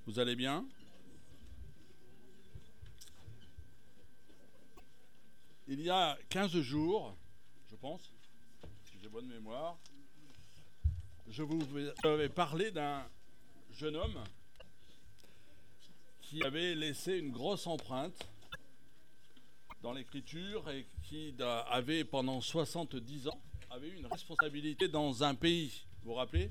Vous allez bien? Il y a 15 jours, je pense, si j'ai bonne mémoire, je vous avais parlé d'un jeune homme qui avait laissé une grosse empreinte dans l'écriture et qui avait pendant 70 ans avait eu une responsabilité dans un pays. Vous vous rappelez?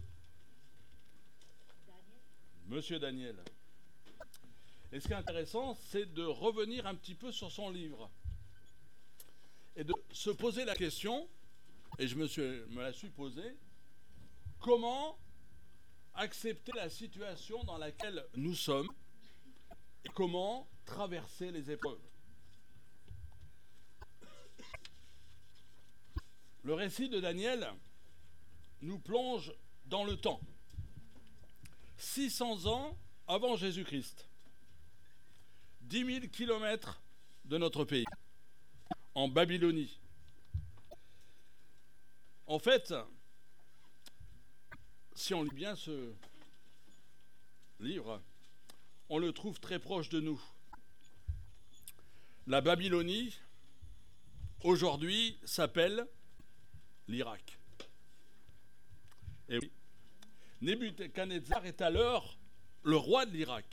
Monsieur Daniel. Et ce qui est intéressant, c'est de revenir un petit peu sur son livre et de se poser la question, et je me la suis posée, comment accepter la situation dans laquelle nous sommes et comment traverser les épreuves. Le récit de Daniel nous plonge dans le temps. 600 ans avant Jésus-Christ. 10 000 kilomètres de notre pays, en Babylonie. En fait, si on lit bien ce livre, on le trouve très proche de nous. La Babylonie, aujourd'hui, s'appelle l'Irak. Et oui, Nebuchadnezzar est alors le roi de l'Irak.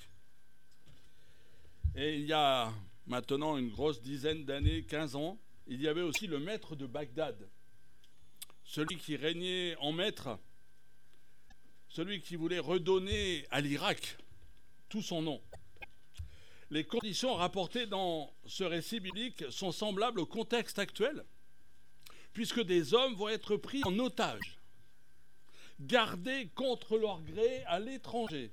Et il y a maintenant une grosse dizaine d'années, 15 ans, il y avait aussi le maître de Bagdad, celui qui régnait en maître, celui qui voulait redonner à l'Irak tout son nom. Les conditions rapportées dans ce récit biblique sont semblables au contexte actuel, puisque des hommes vont être pris en otage, gardés contre leur gré à l'étranger.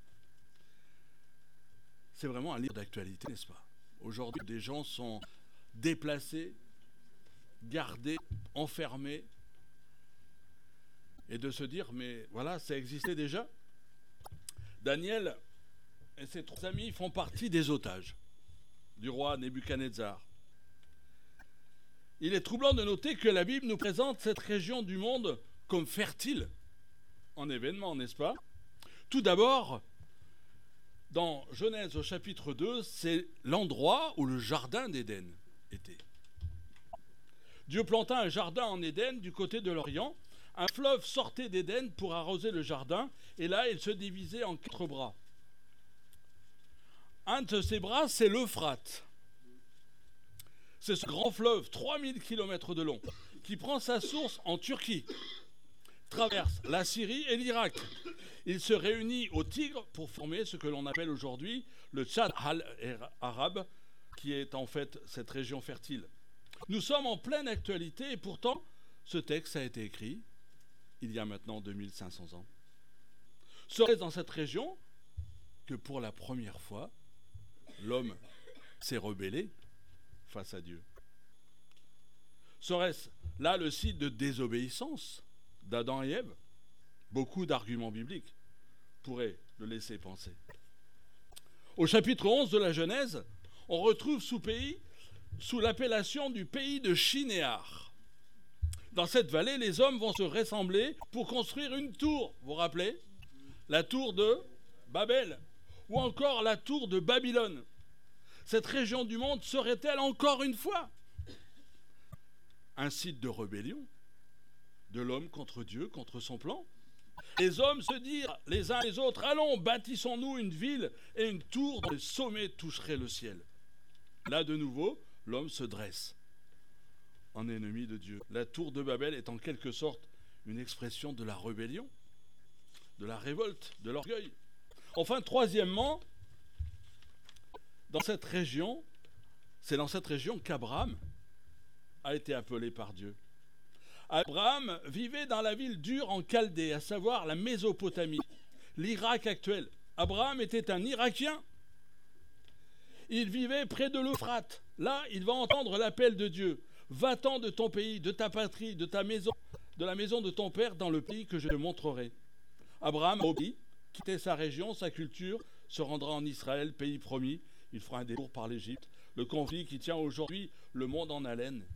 C'est vraiment un livre d'actualité, n'est-ce pas? Aujourd'hui, des gens sont déplacés, gardés, enfermés, et de se dire, mais voilà, ça existait déjà. Daniel et ses 3 amis font partie des otages du roi Nebuchadnezzar. Il est troublant de noter que la Bible nous présente cette région du monde comme fertile en événements, n'est-ce pas? Tout d'abord, dans Genèse au chapitre 2, c'est l'endroit où le jardin d'Éden était. Dieu planta un jardin en Éden du côté de l'Orient. Un fleuve sortait d'Éden pour arroser le jardin, et là, il se divisait en 4 bras. Un de ces bras, c'est l'Euphrate. C'est ce grand fleuve, 3000 km de long, qui prend sa source en Turquie, traverse la Syrie et l'Irak. Il se réunit au Tigre pour former ce que l'on appelle aujourd'hui le Tchad al-Arabe, qui est en fait cette région fertile. Nous sommes en pleine actualité et pourtant, ce texte a été écrit il y a maintenant 2500 ans. Serait-ce dans cette région que pour la première fois, l'homme s'est rebellé face à Dieu? Serait-ce là le site de désobéissance d'Adam et Ève? Beaucoup d'arguments bibliques pourraient le laisser penser. Au chapitre 11 de la Genèse, on retrouve sous l'appellation du pays de Shinéar. Dans cette vallée, les hommes vont se rassembler pour construire une tour. Vous vous rappelez? La tour de Babel ou encore la tour de Babylone. Cette région du monde serait-elle encore une fois un site de rébellion de l'homme contre Dieu, contre son plan? Les hommes se dirent les uns les autres, allons, bâtissons-nous une ville et une tour dont le sommet toucherait le ciel. Là de nouveau, l'homme se dresse en ennemi de Dieu. La tour de Babel est en quelque sorte une expression de la rébellion, de la révolte, de l'orgueil. Enfin, troisièmement, c'est dans cette région qu'Abraham a été appelé par Dieu. Abraham vivait dans la ville d'Ur en Chaldée, à savoir la Mésopotamie, l'Irak actuel. Abraham était un Irakien. Il vivait près de l'Euphrate. Là, il va entendre l'appel de Dieu. Va-t'en de ton pays, de ta patrie, de ta maison, de la maison de ton père, dans le pays que je te montrerai. Abraham a obéi, quitté sa région, sa culture, se rendra en Israël, pays promis. Il fera un détour par l'Égypte. Le conflit qui tient aujourd'hui le monde en haleine.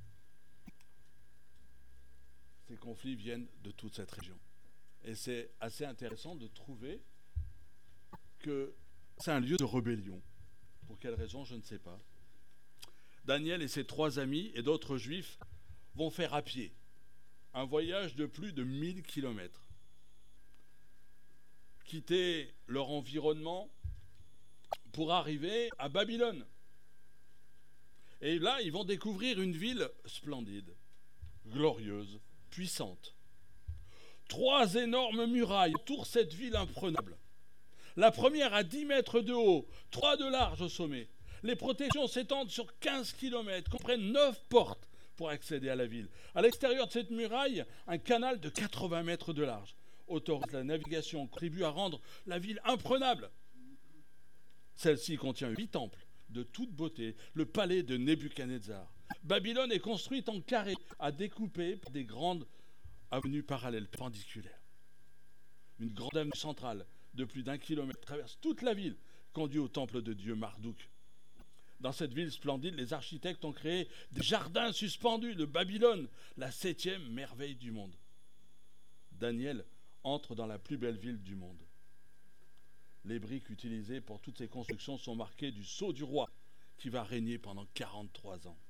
Ces conflits viennent de toute cette région. Et c'est assez intéressant de trouver que C'est un lieu de rébellion. Pour quelle raison, je ne sais pas. Daniel et ses 3 amis et d'autres juifs vont faire à pied un voyage de plus de 1000 kilomètres. Quitter leur environnement pour arriver à Babylone. Et là, ils vont découvrir une ville splendide, glorieuse, puissante. 3 énormes murailles entourent cette ville imprenable. La première à 10 mètres de haut, 3 de large au sommet. Les protections s'étendent sur 15 kilomètres, comprennent 9 portes pour accéder à la ville. À l'extérieur de cette muraille, un canal de 80 mètres de large autorise la navigation, contribue à rendre la ville imprenable. Celle-ci contient 8 temples de toute beauté, le palais de Nebuchadnezzar. Babylone est construite en carré, à découper par des grandes avenues parallèles, perpendiculaires. Une grande avenue centrale de plus d'1 kilomètre traverse toute la ville, conduit au temple de Dieu Marduk. Dans cette ville splendide, les architectes ont créé des jardins suspendus de Babylone, la 7e merveille du monde. Daniel entre dans la plus belle ville du monde. Les briques utilisées pour toutes ces constructions sont marquées du sceau du roi, qui va régner pendant 43 ans.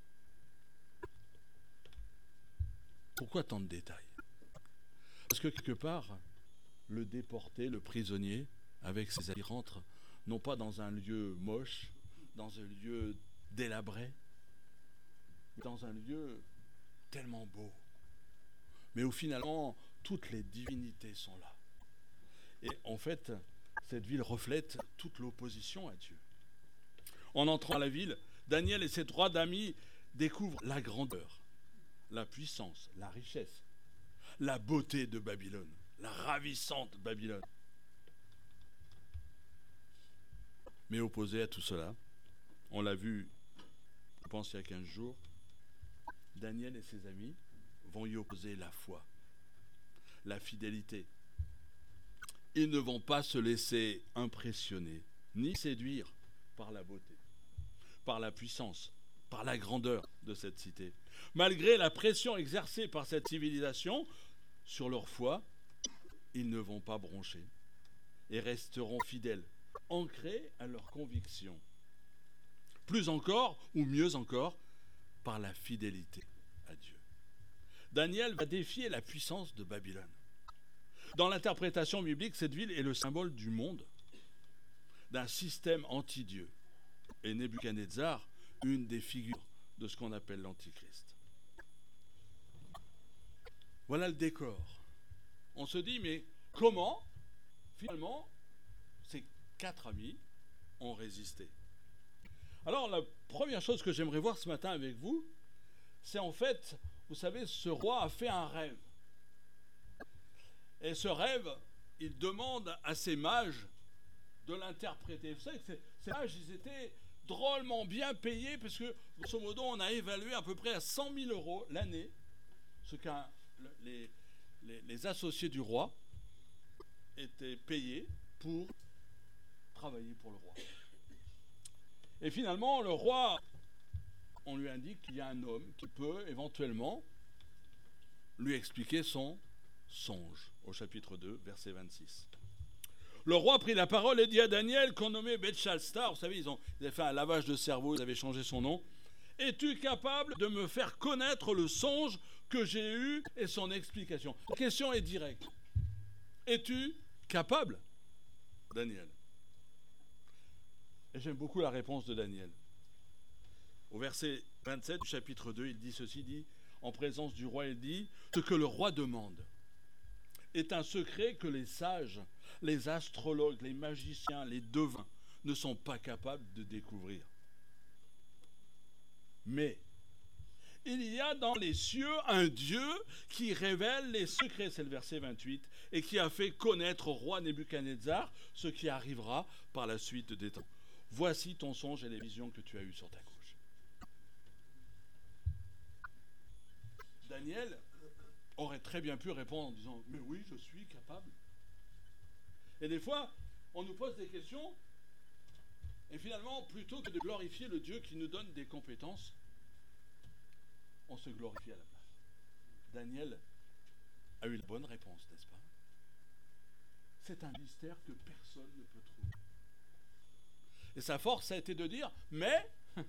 Pourquoi tant de détails? Parce que quelque part, le déporté, le prisonnier, avec ses amis, rentre non pas dans un lieu moche, dans un lieu délabré, mais dans un lieu tellement beau, mais où finalement toutes les divinités sont là. Et en fait, cette ville reflète toute l'opposition à Dieu. En entrant à la ville, Daniel et ses 3 amis découvrent la grandeur, la puissance, la richesse, la beauté de Babylone, la ravissante Babylone. Mais opposé à tout cela, on l'a vu, je pense il y a 15 jours, Daniel et ses amis vont y opposer la foi, la fidélité. Ils ne vont pas se laisser impressionner, ni séduire par la beauté, par la puissance, par la grandeur de cette cité. Malgré la pression exercée par cette civilisation sur leur foi, ils ne vont pas broncher et resteront fidèles, ancrés à leurs convictions. Plus encore, ou mieux encore, par la fidélité à Dieu. Daniel va défier la puissance de Babylone. Dans l'interprétation biblique, cette ville est le symbole du monde, d'un système anti-Dieu. Et Nebuchadnezzar, une des figures de ce qu'on appelle l'Antichrist. Voilà le décor. On se dit, mais comment, finalement, ces 4 amis ont résisté? Alors, la première chose que j'aimerais voir ce matin avec vous, c'est en fait, vous savez, ce roi a fait un rêve. Et ce rêve, il demande à ces mages de l'interpréter. Vous savez que ces mages, ils étaient drôlement bien payés, parce que, grosso modo, on a évalué à peu près à 100 000 euros l'année, ce que les associés du roi étaient payés pour travailler pour le roi. Et finalement, le roi, on lui indique qu'il y a un homme qui peut éventuellement lui expliquer son songe, au chapitre 2, verset 26. Le roi prit la parole et dit à Daniel, qu'on nommait Belchazzar, vous savez, ils avaient fait un lavage de cerveau, ils avaient changé son nom. Es-tu capable de me faire connaître le songe que j'ai eu et son explication? La question est directe. Es-tu capable, Daniel? Et j'aime beaucoup la réponse de Daniel. Au verset 27 du chapitre 2, il dit ceci, dit, en présence du roi, il dit, ce que le roi demande est un secret que les sages, les astrologues, les magiciens, les devins ne sont pas capables de découvrir. Mais il y a dans les cieux un Dieu qui révèle les secrets, c'est le verset 28, et qui a fait connaître au roi Nebuchadnezzar ce qui arrivera par la suite des temps. Voici ton songe et les visions que tu as eues sur ta gauche. Daniel aurait très bien pu répondre en disant « Mais oui, je suis capable ». Et des fois, on nous pose des questions, et finalement, plutôt que de glorifier le Dieu qui nous donne des compétences, on se glorifie à la place. Daniel a eu la bonne réponse, n'est-ce pas? C'est un mystère que personne ne peut trouver. Et sa force, ça a été de dire, mais,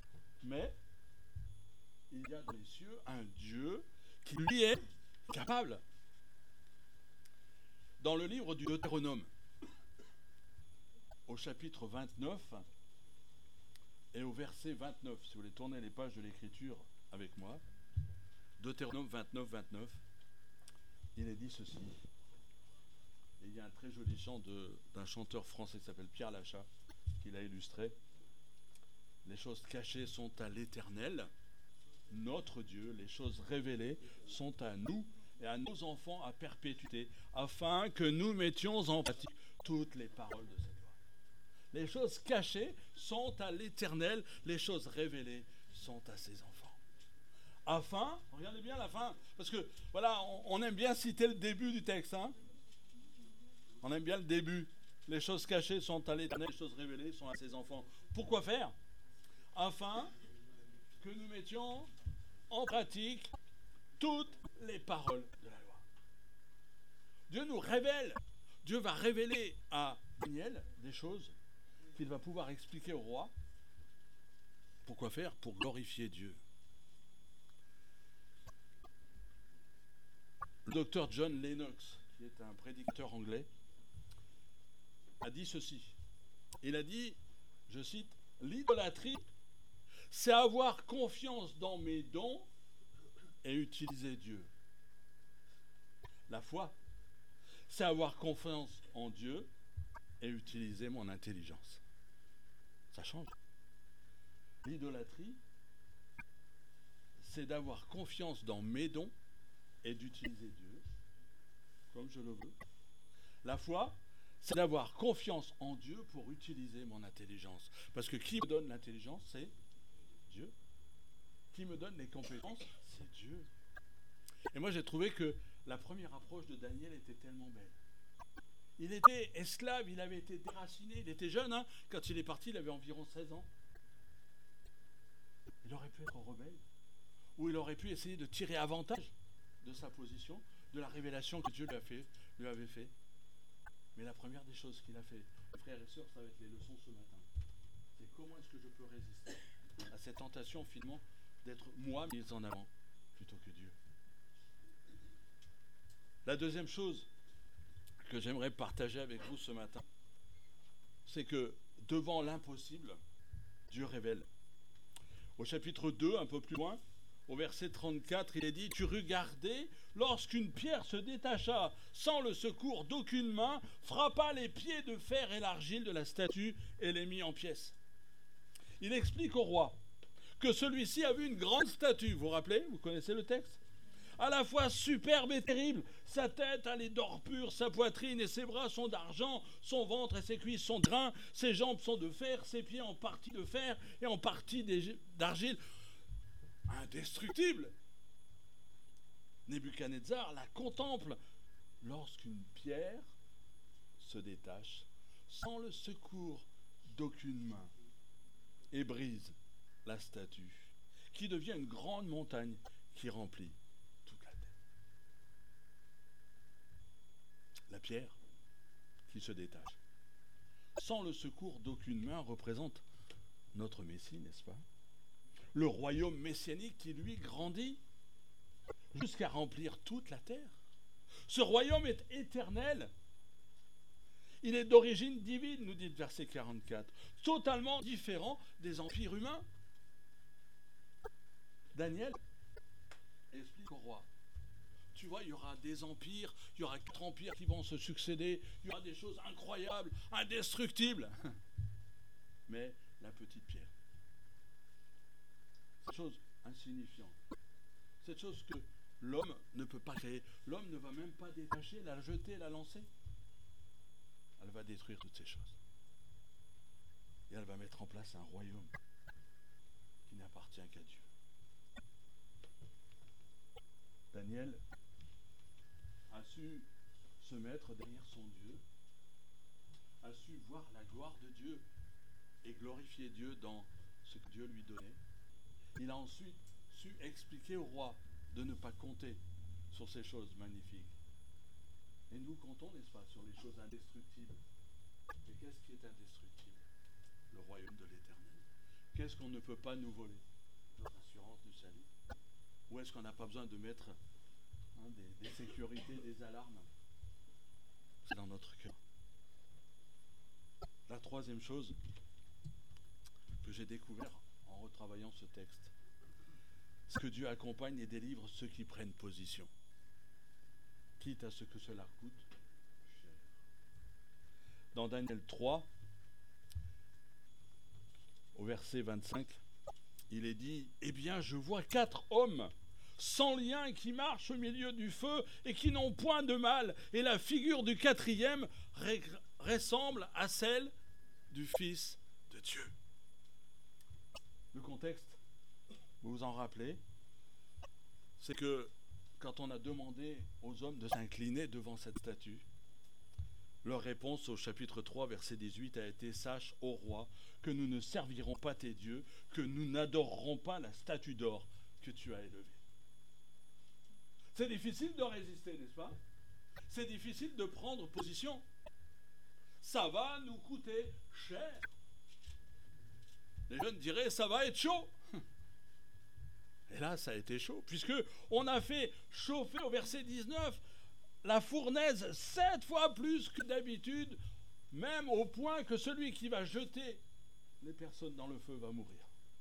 il y a dans les cieux un Dieu qui lui est capable. Dans le livre du Deutéronome, au chapitre 29 et au verset 29, si vous voulez tourner les pages de l'Écriture avec moi, Deutéronome 29, 29, il est dit ceci. Et il y a un très joli chant d'un chanteur français qui s'appelle Pierre Lachat, qui l'a illustré. Les choses cachées sont à l'Éternel, notre Dieu. Les choses révélées sont à nous et à nos enfants à perpétuité, afin que nous mettions en pratique toutes les paroles de cette loi. Les choses cachées sont à l'Éternel, les choses révélées sont à ses enfants. Afin, regardez bien la fin, parce que voilà, on aime bien citer le début du texte, hein. On aime bien le début. Les choses cachées sont à l'Éternel, les choses révélées sont à ses enfants. Pourquoi faire? Afin que nous mettions en pratique toutes les paroles de la loi. Dieu nous révèle, Dieu va révéler à Daniel des choses qu'il va pouvoir expliquer au roi. Pourquoi faire? Pour glorifier Dieu. Le docteur John Lennox, qui est un prédicateur anglais, a dit ceci. Il a dit, je cite, « L'idolâtrie, c'est avoir confiance dans mes dons et utiliser Dieu. La foi, c'est avoir confiance en Dieu et utiliser mon intelligence. » Ça change. L'idolâtrie, c'est d'avoir confiance dans mes dons et d'utiliser Dieu comme je le veux. La foi, c'est d'avoir confiance en Dieu pour utiliser mon intelligence. Parce que qui me donne l'intelligence, c'est Dieu. Qui me donne les compétences, c'est Dieu. Et moi, j'ai trouvé que la première approche de Daniel était tellement belle. Il était esclave, il avait été déraciné, il était jeune, hein. Quand il est parti, il avait environ 16 ans. Il aurait pu être rebelle, ou il aurait pu essayer de tirer avantage de sa position, de la révélation que Dieu lui avait fait. Mais la première des choses qu'il a fait, frères et sœurs, ça va être les leçons ce matin. C'est comment est-ce que je peux résister à cette tentation finalement d'être moi mis en avant plutôt que Dieu. La deuxième chose que j'aimerais partager avec vous ce matin, c'est que devant l'impossible, Dieu révèle. Au chapitre 2, un peu plus loin, au verset 34, il est dit « Tu regardais lorsqu'une pierre se détacha sans le secours d'aucune main, frappa les pieds de fer et l'argile de la statue et les mit en pièces. » Il explique au roi que celui-ci a vu une grande statue. Vous vous rappelez? Vous connaissez le texte? À la fois superbe et terrible. Sa tête, elle est d'or pur, sa poitrine et ses bras sont d'argent, son ventre et ses cuisses sont de grain, ses jambes sont de fer, ses pieds en partie de fer et en partie d'argile. Indestructible. Nebuchadnezzar la contemple lorsqu'une pierre se détache sans le secours d'aucune main et brise la statue, qui devient une grande montagne qui remplit toute la terre. La pierre qui se détache sans le secours d'aucune main représente notre Messie, n'est-ce pas? Le royaume messianique qui, lui, grandit jusqu'à remplir toute la terre. Ce royaume est éternel. Il est d'origine divine, nous dit le verset 44, totalement différent des empires humains. Daniel explique au roi, tu vois, il y aura des empires, il y aura 4 empires qui vont se succéder, il y aura des choses incroyables, indestructibles. Mais la petite pierre, cette chose insignifiante, cette chose que l'homme ne peut pas créer, l'homme ne va même pas détacher, la jeter, la lancer. Elle va détruire toutes ces choses. Et elle va mettre en place un royaume qui n'appartient qu'à Dieu. Daniel a su se mettre derrière son Dieu, a su voir la gloire de Dieu et glorifier Dieu dans ce que Dieu lui donnait. Il a ensuite su expliquer au roi de ne pas compter sur ces choses magnifiques. Et nous comptons, n'est-ce pas, sur les choses indestructibles. Et qu'est-ce qui est indestructible? Le royaume de l'Éternel. Qu'est-ce qu'on ne peut pas nous voler? Notre assurance du salut. Ou est-ce qu'on n'a pas besoin de mettre des sécurités, des alarmes? C'est dans notre cœur. La troisième chose que j'ai découvert en retravaillant ce texte, c'est que Dieu accompagne et délivre ceux qui prennent position, quitte à ce que cela coûte cher. Dans Daniel 3, au verset 25, il est dit: « Eh bien, je vois 4 hommes sans lien qui marchent au milieu du feu et qui n'ont point de mal, et la figure du 4e ressemble à celle du Fils de Dieu. » Le contexte, vous vous en rappelez, c'est que quand on a demandé aux hommes de s'incliner devant cette statue, leur réponse au chapitre 3, verset 18 a été: « Sache, ô roi, que nous ne servirons pas tes dieux, que nous n'adorerons pas la statue d'or que tu as élevée. » C'est difficile de résister, n'est-ce pas? C'est difficile de prendre position. Ça va nous coûter cher. Les jeunes diraient: ça va être chaud. Et là, ça a été chaud, puisque on a fait chauffer au verset 19 la fournaise 7 fois plus que d'habitude, même au point que celui qui va jeter les personnes dans le feu va mourir.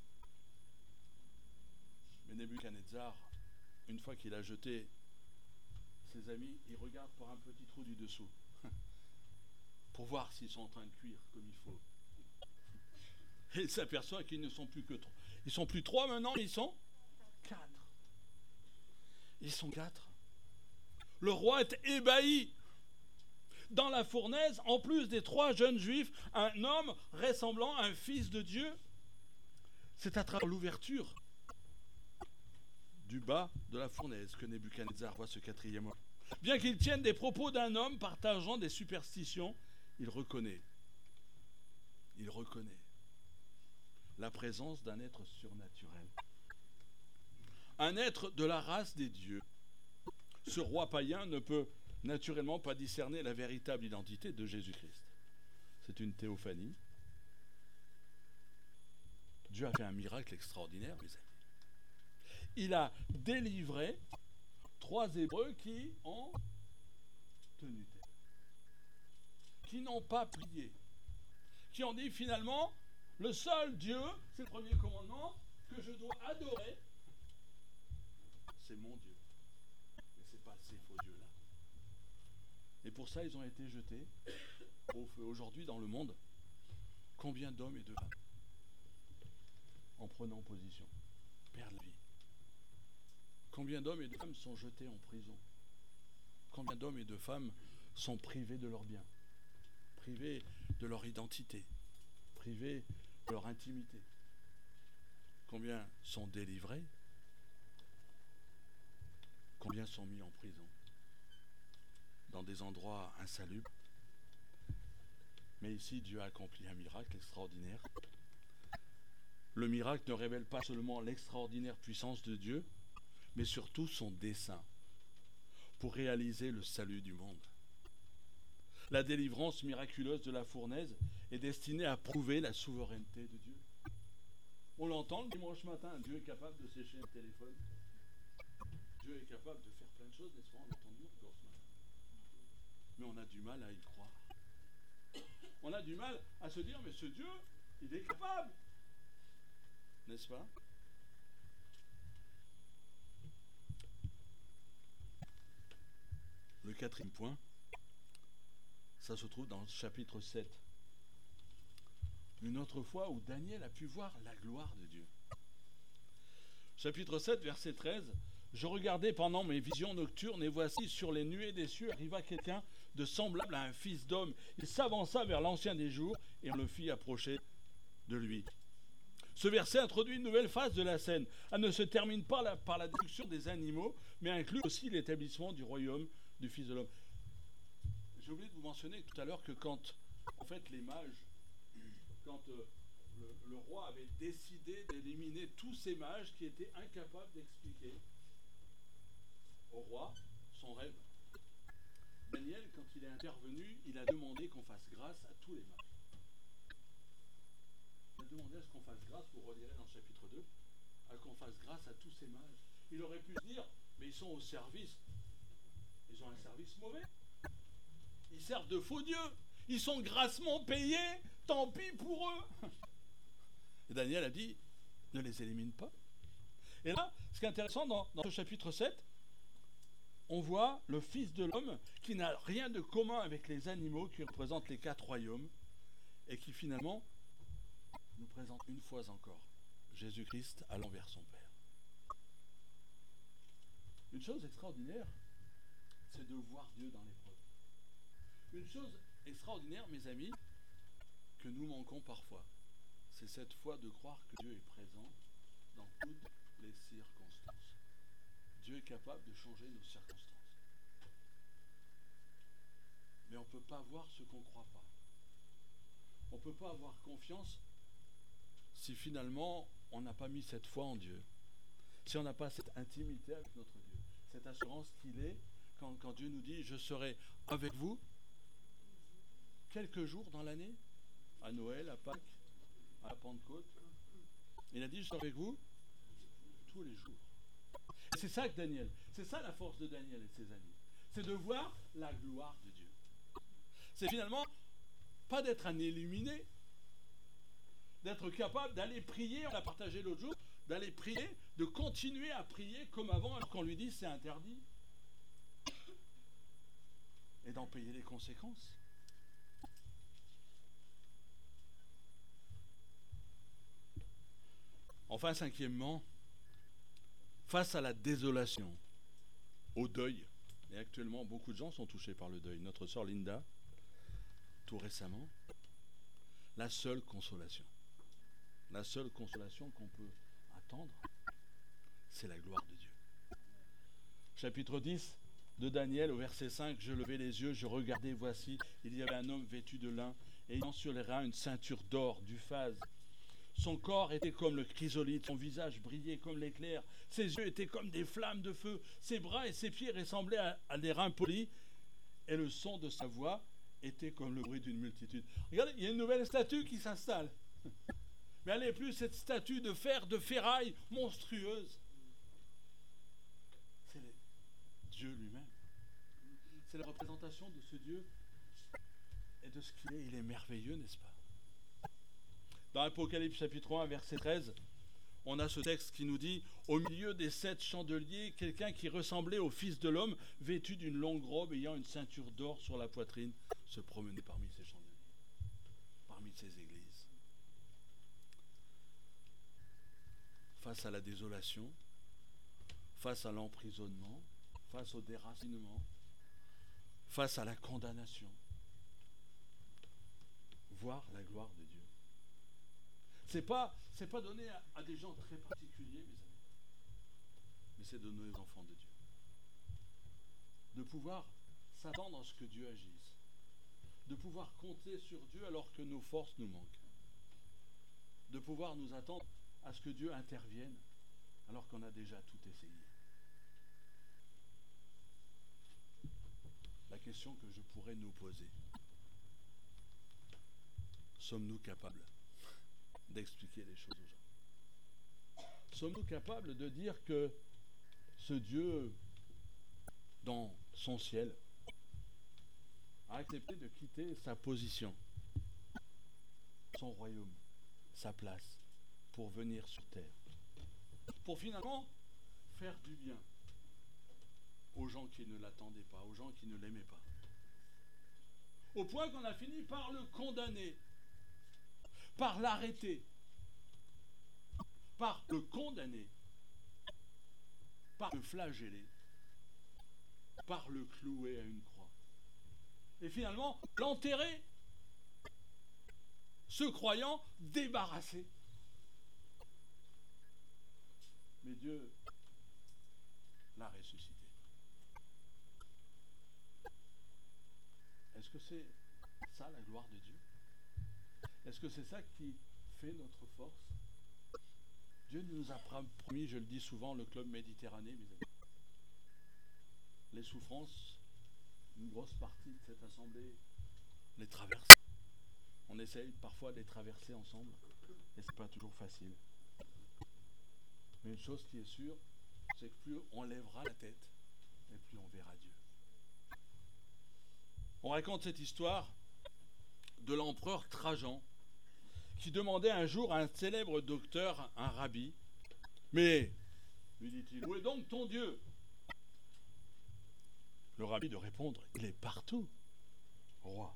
Mais Nebuchadnezzar, une fois qu'il a jeté ses amis, il regarde par un petit trou du dessous pour voir s'ils sont en train de cuire comme il faut. Et il s'aperçoit qu'ils ne sont plus que 3. Ils sont plus 3 maintenant, ils sont 4. Ils sont 4. Le roi est ébahi. Dans la fournaise, en plus des 3 jeunes juifs, un homme ressemblant à un fils de Dieu. C'est à travers l'ouverture du bas de la fournaise que Nebuchadnezzar voit ce 4e homme. Bien qu'il tienne des propos d'un homme partageant des superstitions, il reconnaît la présence d'un être surnaturel, un être de la race des dieux. Ce roi païen ne peut naturellement pas discerner la véritable identité de Jésus-Christ. C'est une théophanie. Dieu a fait un miracle extraordinaire, mes amis. Il a délivré 3 Hébreux qui ont tenu tête, qui n'ont pas plié, qui ont dit finalement: le seul Dieu, c'est le premier commandement, que je dois adorer, c'est mon Dieu. Mais ce n'est pas ces faux dieux-là. Et pour ça, ils ont été jetés au feu. Aujourd'hui, dans le monde, combien d'hommes et de femmes, en prenant position, perdent la vie? Combien d'hommes et de femmes sont jetés en prison? Combien d'hommes et de femmes sont privés de leurs biens, privés de leur identité, privés de leur intimité? Combien sont délivrés? Combien sont mis en prison, dans des endroits insalubres? Mais ici, Dieu a accompli un miracle extraordinaire. Le miracle ne révèle pas seulement l'extraordinaire puissance de Dieu, mais surtout son dessein pour réaliser le salut du monde. La délivrance miraculeuse de la fournaise est destinée à prouver la souveraineté de Dieu. On l'entend le dimanche matin, Dieu est capable de sécher un téléphone. Dieu est capable de faire plein de choses, n'est-ce pas? On l'entend dire encore ce matin. Mais on a du mal à y croire. On a du mal à se dire: mais ce Dieu, il est capable. N'est-ce pas? Le 4e point, ça se trouve dans le chapitre 7. Une autre fois où Daniel a pu voir la gloire de Dieu. Chapitre 7, verset 13. « Je regardais pendant mes visions nocturnes, et voici, sur les nuées des cieux arriva quelqu'un de semblable à un fils d'homme. Il s'avança vers l'Ancien des jours, et on le fit approcher de lui. » Ce verset introduit une nouvelle phase de la scène. Elle ne se termine pas par la destruction des animaux, mais inclut aussi l'établissement du royaume du Fils de l'homme. J'ai oublié de vous mentionner tout à l'heure que quand, en fait, les mages, quand le roi avait décidé d'éliminer tous ces mages qui étaient incapables d'expliquer au roi son rêve, Daniel, quand il est intervenu, il a demandé qu'on fasse grâce à tous les mages. grâce, vous relirez dans le chapitre 2, à qu'on fasse grâce à tous ces mages. Il aurait pu se dire, mais ils sont au service. Ils ont un service mauvais. Ils servent de faux dieux. Ils sont grassement payés. Tant pis pour eux. Et Daniel a dit, ne les élimine pas. Et là, ce qui est intéressant dans ce chapitre 7, on voit le Fils de l'homme qui n'a rien de commun avec les animaux qui représentent les 4 royaumes et qui finalement nous présente une fois encore Jésus-Christ allant vers son Père. Une chose extraordinaire, c'est de voir Dieu dans l'épreuve. Une chose extraordinaire, mes amis, que nous manquons parfois, c'est cette foi de croire que Dieu est présent dans toutes les circonstances. Dieu est capable de changer nos circonstances. Mais on ne peut pas voir ce qu'on ne croit pas. On ne peut pas avoir confiance si finalement on n'a pas mis cette foi en Dieu. Si on n'a pas cette intimité avec notre Dieu. Cette assurance qu'il est quand Dieu nous dit « Je serai avec vous » quelques jours dans l'année, à Noël, à Pâques, à la Pentecôte. Il a dit « Je serai avec vous tous les jours ». Et c'est ça que Daniel, c'est ça la force de Daniel et de ses amis. C'est de voir la gloire de Dieu. C'est finalement pas d'être un illuminé, d'être capable d'aller prier, on l'a partagé l'autre jour, d'aller prier, de continuer à prier comme avant alors qu'on lui dit c'est interdit. Et d'en payer les conséquences. Enfin, cinquièmement, face à la désolation, au deuil, et actuellement beaucoup de gens sont touchés par le deuil, notre sœur Linda, tout récemment, la seule consolation qu'on peut attendre, c'est la gloire de Dieu. Chapitre 10 de Daniel, au verset 5, « Je levai les yeux, je regardai, voici, il y avait un homme vêtu de lin, ayant sur les reins une ceinture d'or, d'Uphase. Son corps était comme le chrysolite, son visage brillait comme l'éclair, ses yeux étaient comme des flammes de feu, ses bras et ses pieds ressemblaient à des reins polis, et le son de sa voix était comme le bruit d'une multitude. » Regardez, il y a une nouvelle statue qui s'installe. Mais elle n'est plus cette statue de fer, de ferraille monstrueuse. C'est Dieu lui-même. C'est la représentation de ce Dieu et de ce qu'il est. Il est merveilleux, n'est-ce pas? Dans Apocalypse chapitre 1, verset 13, on a ce texte qui nous dit « Au milieu des 7 chandeliers, quelqu'un qui ressemblait au Fils de l'homme, vêtu d'une longue robe, ayant une ceinture d'or sur la poitrine, se promenait parmi ces chandeliers, parmi ces églises. » Face à la désolation, face à l'emprisonnement, face au déracinement, face à la condamnation, voir la gloire de Dieu. C'est pas donné à des gens très particuliers, mes amis, mais c'est donné aux enfants de Dieu. De pouvoir s'attendre à ce que Dieu agisse, de pouvoir compter sur Dieu alors que nos forces nous manquent, de pouvoir nous attendre à ce que Dieu intervienne alors qu'on a déjà tout essayé. La question que je pourrais nous poser, sommes-nous capables d'expliquer les choses aux gens? Sommes-nous capables de dire que ce Dieu, dans son ciel, a accepté de quitter sa position, son royaume, sa place, pour venir sur terre, pour finalement faire du bien aux gens qui ne l'attendaient pas, aux gens qui ne l'aimaient pas, au point qu'on a fini par le condamner, par l'arrêter, par le condamner, par le flageller, par le clouer à une croix. Et finalement, l'enterrer, ce croyant débarrassé. Mais Dieu l'a ressuscité. Est-ce que c'est ça la gloire de Dieu? Est-ce que c'est ça qui fait notre force? Dieu nous a promis, je le dis souvent, le club Méditerranée, mes amis. Les souffrances, une grosse partie de cette assemblée les traverse. On essaye parfois de les traverser ensemble, et c'est pas toujours facile. Mais une chose qui est sûre, c'est que plus on lèvera la tête, et plus on verra Dieu. On raconte cette histoire de l'empereur Trajan, qui demandait un jour à un célèbre docteur, un rabbi, « Mais, lui dit-il, où est donc ton Dieu ?» Le rabbi de répondre, « Il est partout, roi. »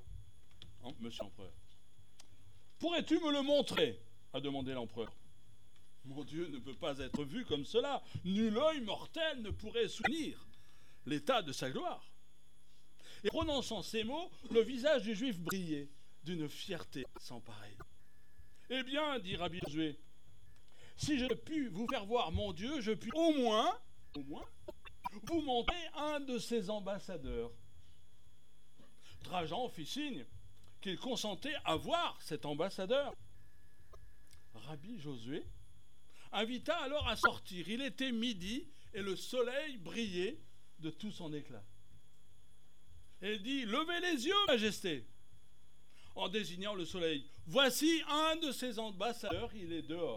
Monsieur l'empereur. « Pourrais-tu me le montrer ?» a demandé l'empereur. « Mon Dieu ne peut pas être vu comme cela. Nul œil mortel ne pourrait soutenir l'état de sa gloire. » Et prononçant ces mots, le visage du juif brillait d'une fierté sans pareille. « Eh bien, dit Rabbi Josué, si je puis vous faire voir mon Dieu, je puis au moins, vous montrer un de ses ambassadeurs. » Trajan fit signe qu'il consentait à voir cet ambassadeur. Rabbi Josué invita alors à sortir. Il était midi et le soleil brillait de tout son éclat. Et il dit « Levez les yeux, Majesté !» En désignant le soleil. « Voici un de ses ambassadeurs, il est dehors. »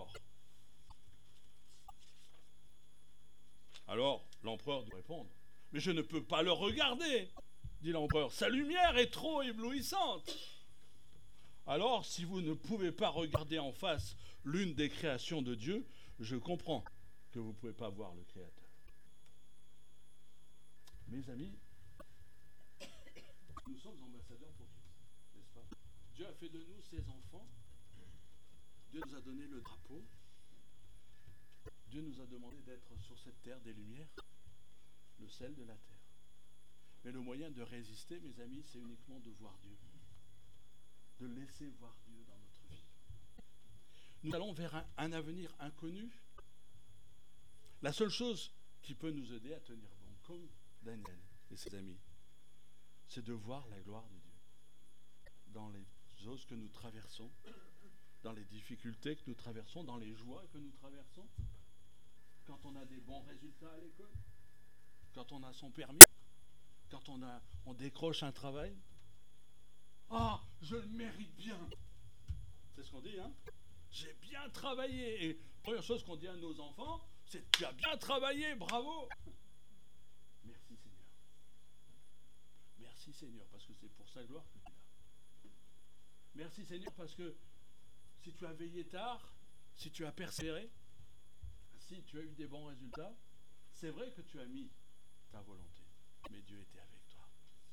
Alors l'empereur doit répondre « Mais je ne peux pas le regarder !» dit l'empereur. « Sa lumière est trop éblouissante. » Alors, si vous ne pouvez pas regarder en face l'une des créations de Dieu, je comprends que vous ne pouvez pas voir le Créateur. Mes amis, nous sommes ambassadeurs pour Christ, n'est-ce pas? Dieu a fait de nous ses enfants. Dieu nous a donné le drapeau. Dieu nous a demandé d'être sur cette terre des lumières, le sel de la terre. Mais le moyen de résister, mes amis, c'est uniquement de voir Dieu. De laisser voir Dieu dans notre vie. Nous allons vers un avenir inconnu. La seule chose qui peut nous aider à tenir bon, comme Daniel et ses amis, c'est de voir la gloire de Dieu dans les choses que nous traversons, dans les difficultés que nous traversons, dans les joies que nous traversons, quand on a des bons résultats à l'école, quand on a son permis, quand on décroche un travail. Ah, je le mérite bien. C'est ce qu'on dit, hein? J'ai bien travaillé. Et la première chose qu'on dit à nos enfants, c'est tu as bien travaillé, bravo. Merci Seigneur. Merci Seigneur, parce que c'est pour sa gloire que tu es là. Merci Seigneur, parce que si tu as veillé tard, si tu as persévéré, si tu as eu des bons résultats, c'est vrai que tu as mis ta volonté, mais Dieu était avec toi.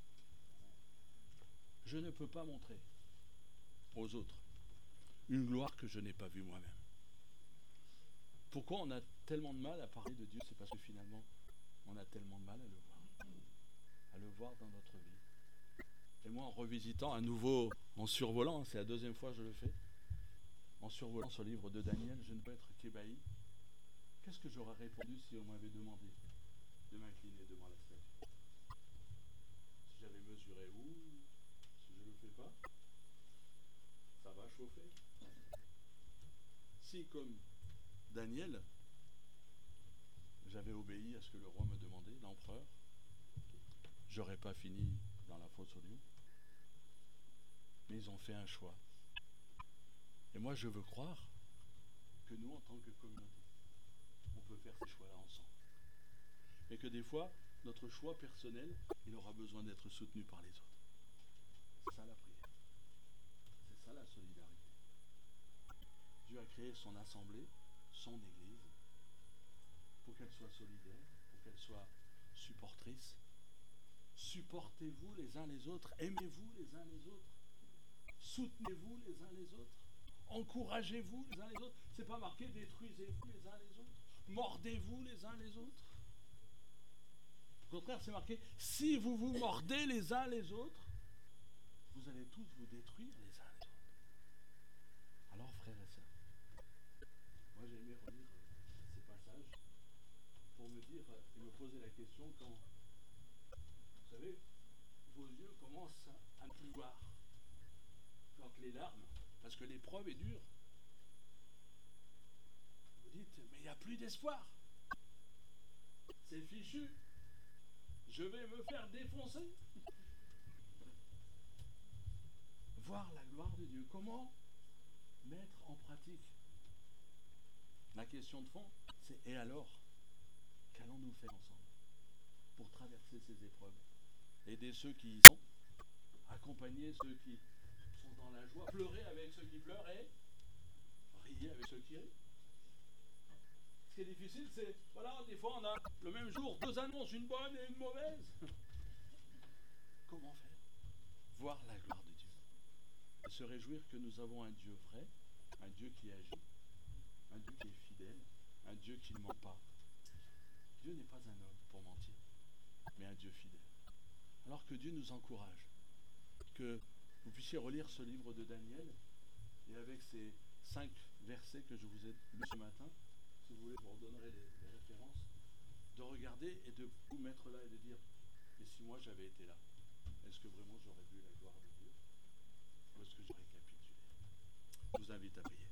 Je ne peux pas montrer aux autres une gloire que je n'ai pas vue moi-même. Pourquoi on a tellement de mal à parler de Dieu? C'est parce que finalement, on a tellement de mal à le voir dans notre vie. Et moi, en revisitant à nouveau, en survolant, c'est la deuxième fois que je le fais, en survolant ce livre de Daniel, je ne peux être qu'ébahi. Qu'est-ce que j'aurais répondu si on m'avait demandé de m'incliner devant la statue? Si j'avais mesuré où, si je ne le fais pas, ça va chauffer. Si, comme Daniel, j'avais obéi à ce que le roi me demandait, l'empereur, j'aurais pas fini dans la fosse aux lions. Mais ils ont fait un choix. Et moi, je veux croire que nous, en tant que communauté, on peut faire ces choix-là ensemble. Mais que des fois, notre choix personnel, il aura besoin d'être soutenu par les autres. C'est ça la prière. C'est ça la solidarité. Dieu a créé son assemblée, son église, pour qu'elle soit solidaire, pour qu'elle soit supportrice. Supportez-vous les uns les autres, aimez-vous les uns les autres, soutenez-vous les uns les autres, encouragez-vous les uns les autres. C'est pas marqué détruisez-vous les uns les autres, mordez-vous les uns les autres. Au contraire, c'est marqué si vous vous mordez les uns les autres, vous allez tous vous détruire les uns les autres. Alors, frères et sœurs, moi j'ai aimé relire ces passages pour me dire et me poser la question quand, vous savez, vos yeux commencent à ne plus voir, quand les larmes, parce que l'épreuve est dure, vous dites mais il n'y a plus d'espoir, c'est fichu, je vais me faire défoncer. voir la gloire de Dieu. Comment mettre en pratique? La question de fond, c'est et alors? Qu'allons-nous faire ensemble pour traverser ces épreuves? Aider ceux qui y sont, accompagner ceux qui sont dans la joie, pleurer avec ceux qui pleurent et rier avec ceux qui rient. Ce qui est difficile, c'est, voilà, des fois on a le même jour 2 annonces, une bonne et une mauvaise. Comment faire? Voir la gloire de Dieu. Et se réjouir que nous avons un Dieu vrai, un Dieu qui agit, un Dieu qui est fidèle, un Dieu qui ne ment pas. Dieu n'est pas un homme pour mentir, mais un Dieu fidèle. Alors que Dieu nous encourage, que vous puissiez relire ce livre de Daniel, et avec ces 5 versets que je vous ai lus ce matin, si vous voulez, je vous redonnerai les références, de regarder et de vous mettre là et de dire, et si moi j'avais été là, est-ce que vraiment j'aurais vu la gloire de Dieu? Ou est-ce que j'aurais capitulé? Je vous invite à prier.